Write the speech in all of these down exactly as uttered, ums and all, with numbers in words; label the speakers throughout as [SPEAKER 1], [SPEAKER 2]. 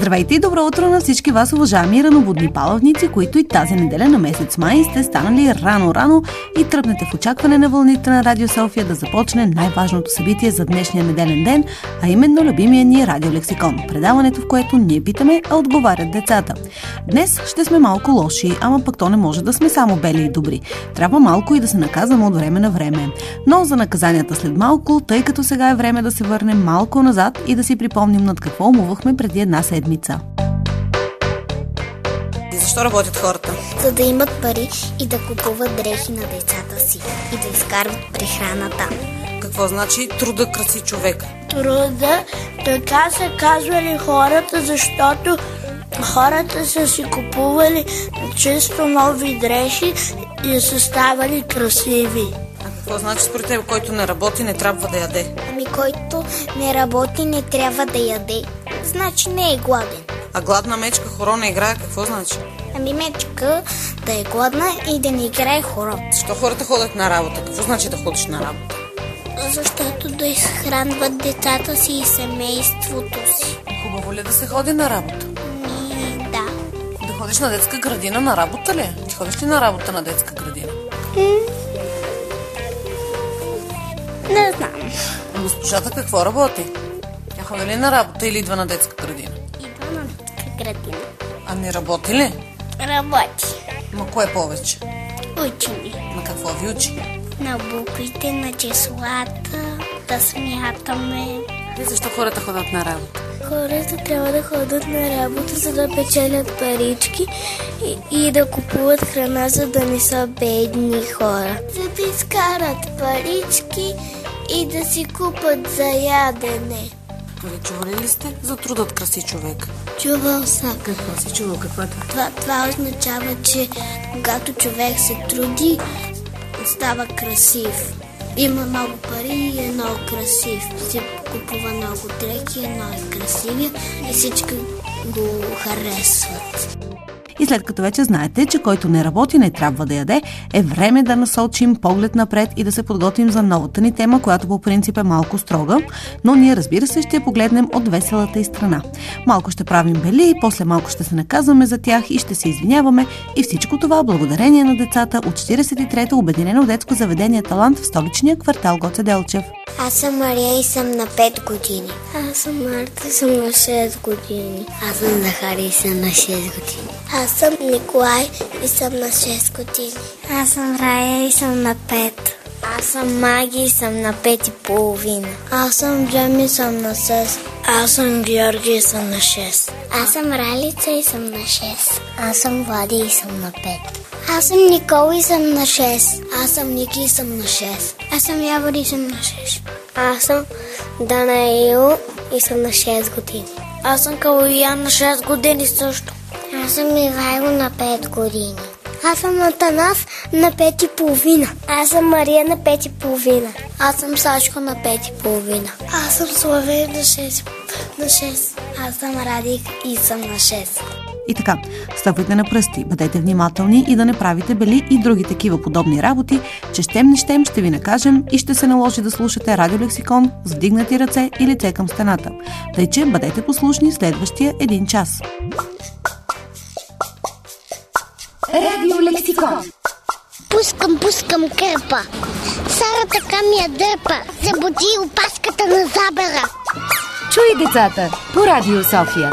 [SPEAKER 1] Здравейте и добро утро на всички вас, уважаеми ранобудни палавници, които и тази неделя на месец май сте станали рано-рано и тръпнете в очакване на вълните на Радио София да започне най-важното събитие за днешния неделен ден, а именно любимия ни радиолексикон. Предаването, в което ние питаме, а отговарят децата. Днес ще сме малко лоши, ама пък то не може да сме само бели и добри. Трябва малко и да се наказваме от време на време. Но за наказанията след малко, тъй като сега е време да се върнем малко назад и да си припомним над какво умувахме преди една седмица.
[SPEAKER 2] И защо работят хората?
[SPEAKER 3] За да имат пари и да купуват дрехи на децата си и да изкарват прехраната.
[SPEAKER 2] Какво значи труда краси човек?
[SPEAKER 4] Труда, така са казвали хората, защото хората са си купували често нови дрехи и са ставали красиви.
[SPEAKER 2] А какво значи според теб, който не работи, не трябва да яде?
[SPEAKER 3] Ами който не работи, не трябва да яде. Значи не е гладен.
[SPEAKER 2] А гладна мечка хоро не играе, какво значи?
[SPEAKER 3] Ами мечка да е гладна и да не играе хоро.
[SPEAKER 2] Защо хората ходят на работа? Какво значи да ходиш на работа?
[SPEAKER 3] Защото да изхранват децата си и семейството си.
[SPEAKER 2] Хубаво ли да се ходи на работа?
[SPEAKER 3] Ми, да.
[SPEAKER 2] Да ходиш на детска градина на работа ли? Ти ходиш ли на работа на детска градина?
[SPEAKER 3] Не знам.
[SPEAKER 2] Госпожата какво работи? Тя ходи ли на работа или идва на детска градина?
[SPEAKER 3] Идва на детска градина.
[SPEAKER 2] А не работи ли?
[SPEAKER 3] Работи.
[SPEAKER 2] Ма кое повече?
[SPEAKER 3] Учи ни.
[SPEAKER 2] На какво ви учи?
[SPEAKER 3] На буквите, на числата, да смятаме.
[SPEAKER 2] И защо хората ходят на работа?
[SPEAKER 4] Хората трябва да ходят на работа, за да печелят парички и, и да купуват храна, за да не са бедни хора. За да изкарат парички и да си купат за ядене.
[SPEAKER 2] Вие чували ли сте за трудът краси човек?
[SPEAKER 4] Чувал съм.
[SPEAKER 2] Какво си чувал? Какво е това?
[SPEAKER 4] Това, това означава, че когато човек се труди, става красив. Има много пари и е много красив. Си купува много дрехи, е много красивия и всички го харесват.
[SPEAKER 1] И след като вече знаете, че който не работи, не трябва да яде, е време да насочим поглед напред и да се подготвим за новата ни тема, която по принцип е малко строга, но ние, разбира се, ще я погледнем от веселата й страна. Малко ще правим бели, после малко ще се наказваме за тях и ще се извиняваме, и всичко това благодарение на децата от четиридесет и трето Обединено детско заведение Талант в столичния квартал Гоце Делчев.
[SPEAKER 3] Аз съм Мария и съм на пет години.
[SPEAKER 4] Аз съм Марта и съм на шест години.
[SPEAKER 3] Аз съм Захари и съм на шест години.
[SPEAKER 4] Аз съм Николай и съм на шест години.
[SPEAKER 3] Аз съм Рая и съм на пет. Аз съм Маги и съм на пет и половина.
[SPEAKER 4] Аз съм Джеми и съм на шест. Аз съм Георги и съм на шест.
[SPEAKER 3] Аз съм Ралица и съм на шест. Аз съм Влади и съм на пет.
[SPEAKER 4] Аз съм Никола и съм на шест. Аз съм Ники и съм на шест. Аз съм Явор и съм на шест.
[SPEAKER 3] Аз съм Данаил и съм на шест години.
[SPEAKER 4] Аз съм Калоян на шест години също.
[SPEAKER 3] Аз съм Михайло на пет години.
[SPEAKER 4] Аз съм Атанас на пет и половина.
[SPEAKER 3] Аз съм Мария на пет и половина.
[SPEAKER 4] Аз съм Сашко на пет и половина. Аз съм Славей на шест. На шест. Аз съм Радик и съм на шест.
[SPEAKER 1] И така, стъпвайте на пръсти, бъдете внимателни и да не правите бели и други такива подобни работи, че щем не щем ще ви накажем и ще се наложи да слушате радиолексикон с вдигнати ръце и лице към стената. Тъй че бъдете послушни следващия един час.
[SPEAKER 5] Радиолексикон.
[SPEAKER 6] Пускам, пускам кърпа. Сара така ми я дърпа. Забуди опашката на забера.
[SPEAKER 5] Чуй децата по Радио София.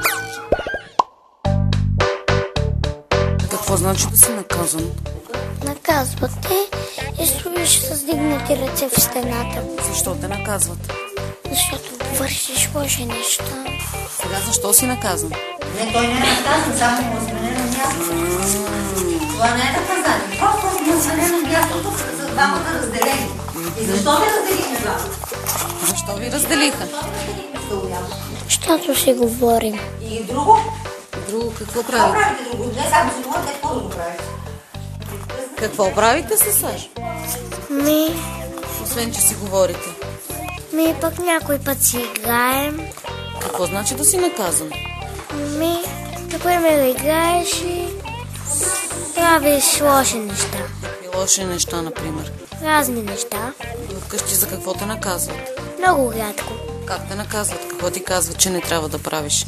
[SPEAKER 2] Какво значи да си наказан?
[SPEAKER 4] Наказвате и стоиш с дигнати ръце в стената.
[SPEAKER 2] Защо те наказват?
[SPEAKER 4] Защото вършиш лоши неща.
[SPEAKER 2] Сега защо си наказан?
[SPEAKER 7] Не, той не е наказан, само му смене на мястото. Това не е наказание. Просто му смене на мястото за двамата разделени. И защо ви разделихме двамата?
[SPEAKER 2] Защо ви разделиха?
[SPEAKER 4] Защото си говорим.
[SPEAKER 7] И друго?
[SPEAKER 2] Друго какво
[SPEAKER 7] Какво
[SPEAKER 2] правите?
[SPEAKER 7] правите друго? Не само си говорите, какво друго правите?
[SPEAKER 2] Какво правите с Саш?
[SPEAKER 4] Ми,
[SPEAKER 2] Освен, че си говорите.
[SPEAKER 4] ми пък някой път си играем.
[SPEAKER 2] Какво значи да си наказан?
[SPEAKER 4] Ми, например, играеш и правиш лоши неща.
[SPEAKER 2] И лоши неща, например.
[SPEAKER 4] Разни неща.
[SPEAKER 2] Вкъщи за какво те наказват?
[SPEAKER 4] Много рядко.
[SPEAKER 2] Как те наказват? Какво ти казват, че не трябва да правиш?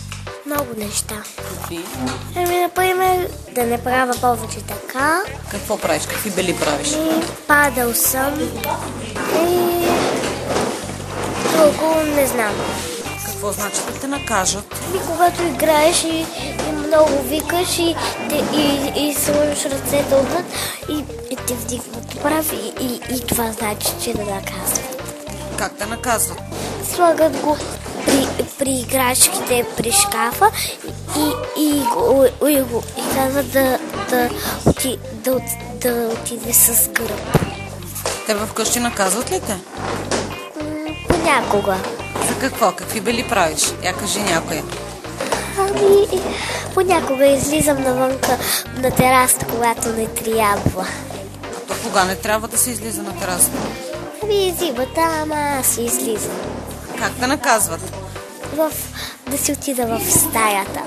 [SPEAKER 4] Много неща.
[SPEAKER 2] Какви?
[SPEAKER 4] Ами, например, да не правя повече така.
[SPEAKER 2] Какво правиш? Какви бели правиш?
[SPEAKER 4] И падал съм. И друго не знам.
[SPEAKER 2] Какво значи да те накажат?
[SPEAKER 4] И когато играеш и, и много викаш и, и, и, и сложиш ръцете отвъд и, и те вдигват прав и, и, и това значи, че да наказват.
[SPEAKER 2] Как те наказват?
[SPEAKER 4] Слагат го при, при играчките при шкафа и, и, и, го, и, го, и казват да, да, оти, да, от, да отиде с гръб.
[SPEAKER 2] Тебе вкъщи наказват ли те?
[SPEAKER 4] М, Понякога.
[SPEAKER 2] За какво? Какви бели правиш? Я кажи някоя.
[SPEAKER 4] Ами, понякога излизам навънка на терасата, когато не трябва.
[SPEAKER 2] А то кога не трябва да се излиза на терасата?
[SPEAKER 4] Ами, зима там, аз излизам.
[SPEAKER 2] Как те наказват?
[SPEAKER 4] В... Да си отида в стаята.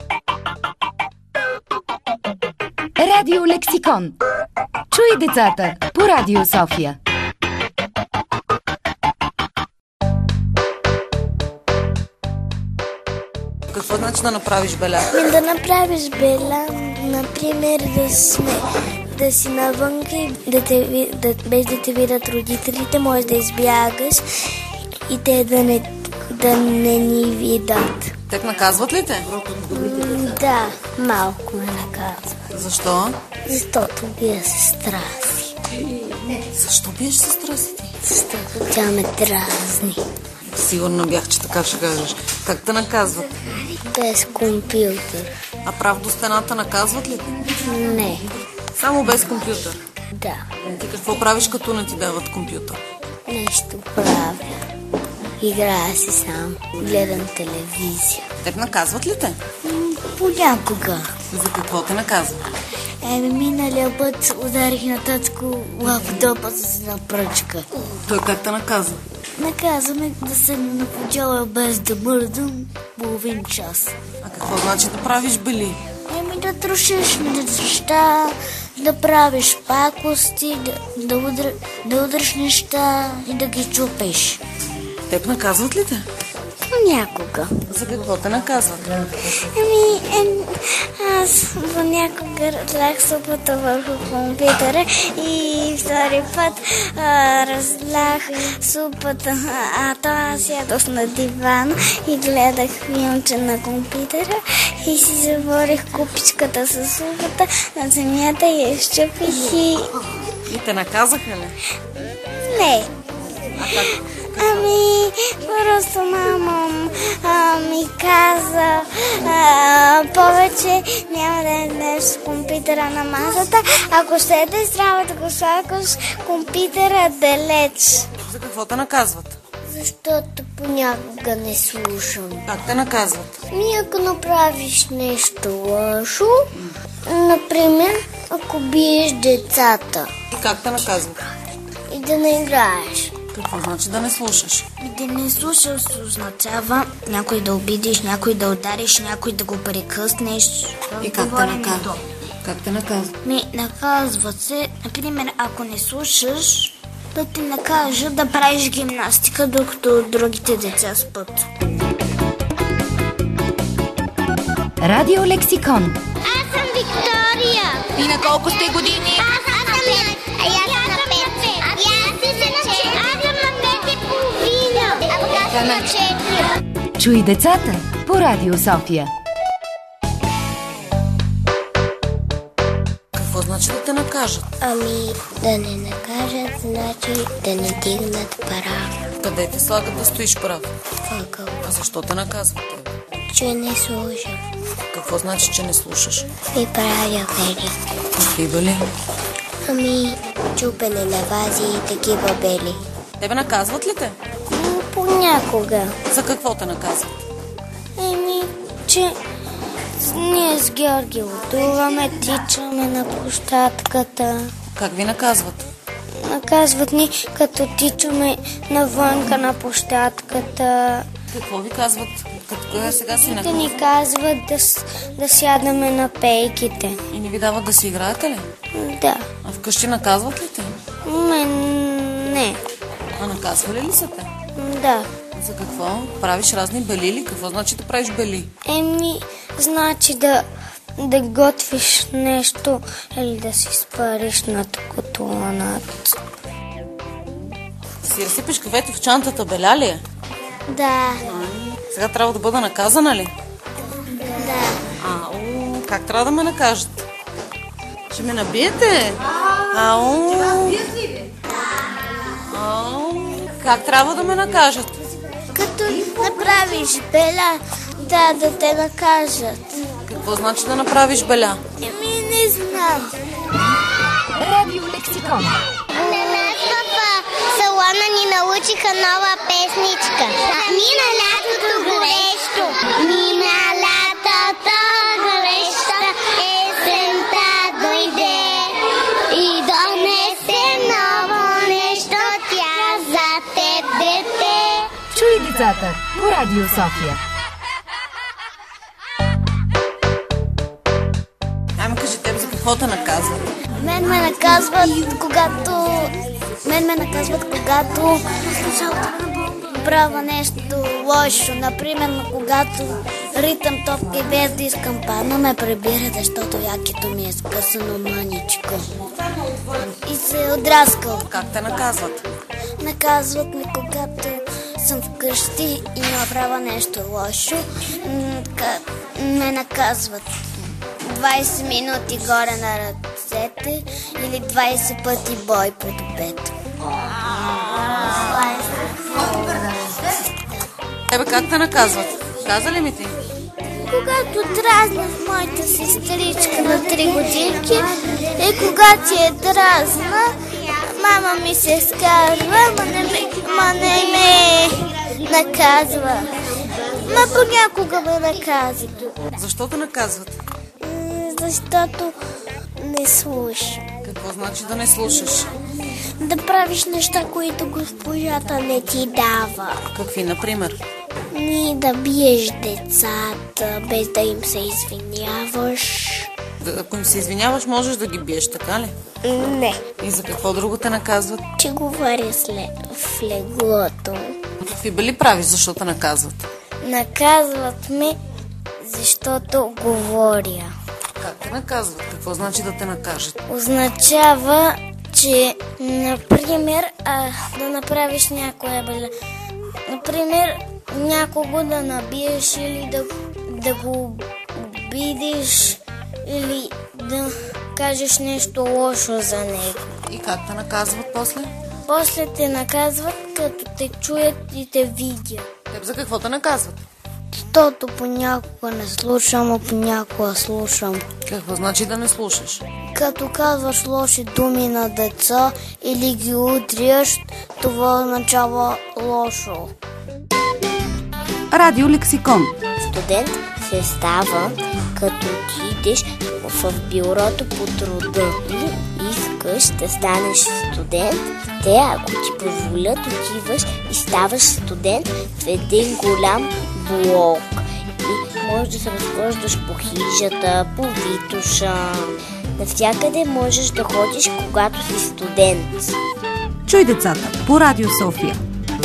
[SPEAKER 5] Радио Лексикон. Чуй децата по Радио София.
[SPEAKER 2] Какво значи да направиш беля?
[SPEAKER 4] Ами да направиш беля, например, да сме да си навънка и да те, ви- да, без да те видят родителите, можеш да избягаш и те да не, да не ни видят.
[SPEAKER 2] Те наказват ли те?
[SPEAKER 4] М, Да, малко ме наказва.
[SPEAKER 2] Защо?
[SPEAKER 4] Защото бия сестра си.
[SPEAKER 2] Защо биеш сестра си ти?
[SPEAKER 4] Защото тя ме дразни.
[SPEAKER 2] Сигурно бях, че така ще кажеш. Как те наказват?
[SPEAKER 4] Без компютър.
[SPEAKER 2] А прав до стената наказват ли те?
[SPEAKER 4] Не.
[SPEAKER 2] Само без компютър.
[SPEAKER 4] Да.
[SPEAKER 2] Ти какво правиш, като не ти дават компютър?
[SPEAKER 4] Нещо правя. Играя си сам. Гледам телевизия.
[SPEAKER 2] Теб наказват ли те?
[SPEAKER 4] М, Понякога.
[SPEAKER 2] За какво те наказват?
[SPEAKER 4] Еми, миналия път ударих на татко лаптопа с една пръчка.
[SPEAKER 2] Той как те наказва?
[SPEAKER 4] Наказваме да се на подяла без да мърдам половин час.
[SPEAKER 2] А какво значи да правиш бели?
[SPEAKER 4] Еми, да трошиш неща, да правиш пакости, да, да, удр, да удриш неща и да ги чупеш.
[SPEAKER 2] Теб наказват ли те?
[SPEAKER 4] Понякога.
[SPEAKER 2] За какво те наказват?
[SPEAKER 4] Ами, е, аз понякога разлях супата върху компютъра и втори път а, разлях супата, а то аз ядох на дивана и гледах филмче на компютъра и си заварих купичката с супата на земята и я изчупих и...
[SPEAKER 2] И те наказаха ли?
[SPEAKER 4] Не. Ами, просто мама а, ми каза а, повече няма да ядеш с компютъра на масата. Ако ще да трябва да го слагаш компютъра далеч.
[SPEAKER 2] За какво те наказват?
[SPEAKER 4] Защото понякога не слушам.
[SPEAKER 2] Как те наказват?
[SPEAKER 4] Ми ако направиш нещо лошо, например, ако биеш децата
[SPEAKER 2] И как те наказват?
[SPEAKER 4] и да не играеш.
[SPEAKER 2] Какво значи да не слушаш?
[SPEAKER 4] И да не слушаш означава някой да обидиш, някой да удариш, някой да го прекъснеш.
[SPEAKER 2] И как те наказват? Как те наказват?
[SPEAKER 4] Ми наказват се, например, ако не слушаш, да ти накажа да правиш гимнастика, докато другите деца спят.
[SPEAKER 5] Радио Лексикон.
[SPEAKER 6] Аз съм Виктория.
[SPEAKER 5] И на колко сте години?
[SPEAKER 6] Аз съм пет. А аз съм на пет. А аз съм на пет и половина. А пък аз съм на четири.
[SPEAKER 5] Чуй децата по Радио София.
[SPEAKER 2] Какво значи да те накажат?
[SPEAKER 4] Ами, да не накажат, значи да не дигнат пара.
[SPEAKER 2] Къде те слагат да стоиш прав?
[SPEAKER 4] Въгъл.
[SPEAKER 2] А защо те наказват те?
[SPEAKER 4] Че не служа.
[SPEAKER 2] Какво значи, че не слушаш?
[SPEAKER 4] И правя бели.
[SPEAKER 2] Какви бели?
[SPEAKER 4] Ами, чупене на вази и такива бели.
[SPEAKER 2] Тебе наказват ли те?
[SPEAKER 4] М, Понякога.
[SPEAKER 2] За какво те наказват?
[SPEAKER 4] Еми, че ние с Георги лутуваме, тичаме на площадката.
[SPEAKER 2] Как ви наказват?
[SPEAKER 4] Наказват ни, като тичаме навънка на площадката.
[SPEAKER 2] Какво ви казват? Като сега си
[SPEAKER 4] Да
[SPEAKER 2] наказват?
[SPEAKER 4] ни казват да, с- да сядаме на пейките.
[SPEAKER 2] И не ви дават да си играете ли?
[SPEAKER 4] Да.
[SPEAKER 2] А вкъщи наказват ли те?
[SPEAKER 4] Мен не.
[SPEAKER 2] А наказвали ли са те?
[SPEAKER 4] Да.
[SPEAKER 2] За какво? Правиш разни бели ли? Какво значи да правиш бели?
[SPEAKER 4] Еми, значи да, да готвиш нещо или да си спариш над котлонът.
[SPEAKER 2] Си разсипиш кафето в чантата, беля ли е?
[SPEAKER 4] Да.
[SPEAKER 2] Сега трябва да бъда наказана ли?
[SPEAKER 4] Да.
[SPEAKER 2] Ау, как трябва да ме накажат? Ще ме набиете? Ау. Ау. Как трябва да ме накажат?
[SPEAKER 4] Като направиш беля, да, да те накажат.
[SPEAKER 2] Какво значи да направиш беля?
[SPEAKER 4] Еми, не знам.
[SPEAKER 5] Радио Лексикон.
[SPEAKER 6] На нас в салона ни научиха нова песничка. Мина лятото горещо, мина лятото горещо, есента дойде и донесе ново нещо, тя за теб, дете.
[SPEAKER 5] Чуй децата по Радио София.
[SPEAKER 2] Ами кажи, теб за какво те наказват?
[SPEAKER 4] Мен ме наказват, когато... Мен ме наказват, когато правя нещо лошо. Например, когато ритам топка и без да искам падна, ме прибира, защото якито ми е скъсано маничко. И се е отраскал.
[SPEAKER 2] Как те наказват?
[SPEAKER 4] Наказват ми, когато съм вкъщи и направя нещо лошо. м, ка- Ме наказват двайсет минути горе на ръцете или двайсет пъти бой по допето.
[SPEAKER 2] Тебе как те наказват? Каза ли ми ти?
[SPEAKER 4] Когато дразнах моята сестричка на три годинки и когато я дразна, мама ми се скарва, ма не ме, ма не ме наказва. Ма понякога ме наказва.
[SPEAKER 2] Защо те наказват?
[SPEAKER 4] М, Защото не слуша.
[SPEAKER 2] Какво значи да не слушаш?
[SPEAKER 4] Да правиш неща, които госпожата не ти дава.
[SPEAKER 2] Какви, например?
[SPEAKER 4] Ни да биеш децата, без да им се извиняваш.
[SPEAKER 2] Да, ако им се извиняваш, можеш да ги биеш, така ли?
[SPEAKER 4] Не,
[SPEAKER 2] И за какво друго те наказват?
[SPEAKER 4] че говоря след в леглото.
[SPEAKER 2] Какви бели правиш, защо те наказват?
[SPEAKER 4] Наказват ме, защото говоря.
[SPEAKER 2] Как те наказват? Какво значи да те накажат?
[SPEAKER 4] Означава, че, например, а, да направиш някоя беля. Например, някого да набиеш или да, да го обидиш или да кажеш нещо лошо за него.
[SPEAKER 2] И как те наказват после?
[SPEAKER 4] После те наказват, като те чуят и те видят.
[SPEAKER 2] Теб за какво те наказват?
[SPEAKER 4] Защото понякога не слушам, а понякога слушам.
[SPEAKER 2] Какво значи да не слушаш?
[SPEAKER 4] Като казваш лоши думи на деца или ги удряш, това означава лошо.
[SPEAKER 1] Радио Лексикон.
[SPEAKER 3] Студент се става, като отидеш в бюрото по труда и искаш да станеш студент. Те, ако ти позволят, отиваш и ставаш студент в един голям блок. И можеш да се разхождаш по хижата, по Витоша. Навсякъде можеш да ходиш, когато си студент.
[SPEAKER 1] Чуй децата по Радио София.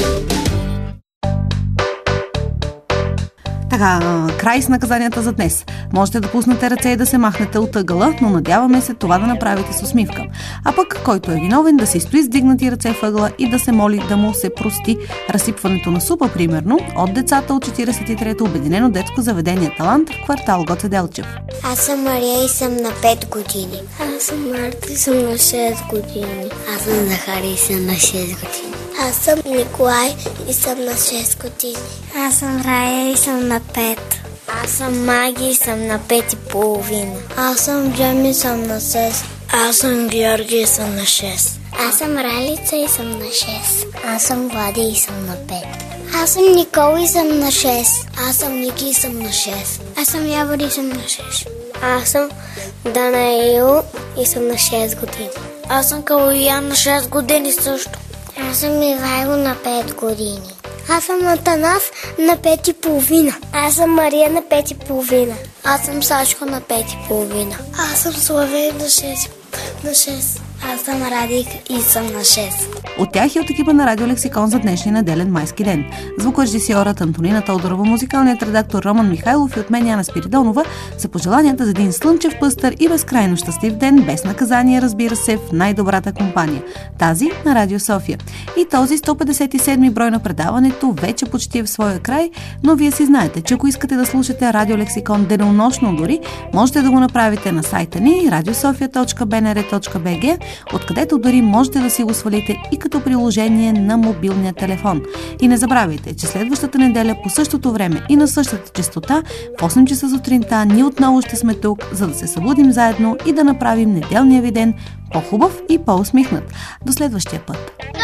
[SPEAKER 1] Така, край с наказанията за днес. Можете да пуснете ръце и да се махнете от ъгъла, но надяваме се това да направите с усмивка. А пък, който е виновен, да си стои с дигнати ръце в ъгъла и да се моли да му се прости разсипването на супа, примерно, от децата от четиридесет и трето Обединено детско заведение Талант в квартал Гоце Делчев.
[SPEAKER 4] Аз съм Мария и съм на пет години. Аз съм Марта и съм на шест години.
[SPEAKER 3] Аз съм Захари и съм на шест години.
[SPEAKER 4] Аз съм Николай и съм на шест години. Аз съм Рая и съм на пет.
[SPEAKER 3] Аз съм Маги и съм на пет и половина.
[SPEAKER 4] Аз съм Джеми и съм на шест. Аз съм Георги и съм на шест.
[SPEAKER 3] Аз съм Ралица и съм на шест. Аз съм Влади и съм на пет.
[SPEAKER 4] Аз съм Никол и съм на шест. Аз съм Ники и съм на шест. Аз съм Явор и съм на шест.
[SPEAKER 3] Аз съм Данаил и съм на шест години.
[SPEAKER 4] Аз съм Калоян на шест години също.
[SPEAKER 3] Аз съм Ивайло на пет години.
[SPEAKER 4] Аз съм Атанас на пет и половина.
[SPEAKER 3] Аз съм Мария на пет и половина.
[SPEAKER 4] Аз съм Сашко на пет и половина. Аз съм Славей на шест. На шест. Аз съм Радик и съм на шест.
[SPEAKER 1] От тях и от екипа на Радио Лексикон за днешния неделен майски ден. Звукорежисьорът Антонина Тодорова, музикалният редактор Роман Михайлов и от мен Яна Спиридонова са пожеланията за един слънчев, пъстър и безкрайно щастлив ден, без наказание, разбира се, в най-добрата компания. Тази на Радио София. И този сто петдесет и седми брой на предаването вече почти е в своя край, но вие си знаете, че ако искате да слушате Радио Лексикон денонощно дори, можете да го направите на сайта ни радиософия точка би ен ар точка би джи, откъдето дори можете да си го свалите и като приложение на мобилния телефон. И не забравяйте, че следващата неделя по същото време и на същата честота в осем часа сутринта ние отново ще сме тук, за да се събудим заедно и да направим неделния ви ден по-хубав и по-усмихнат. До следващия път!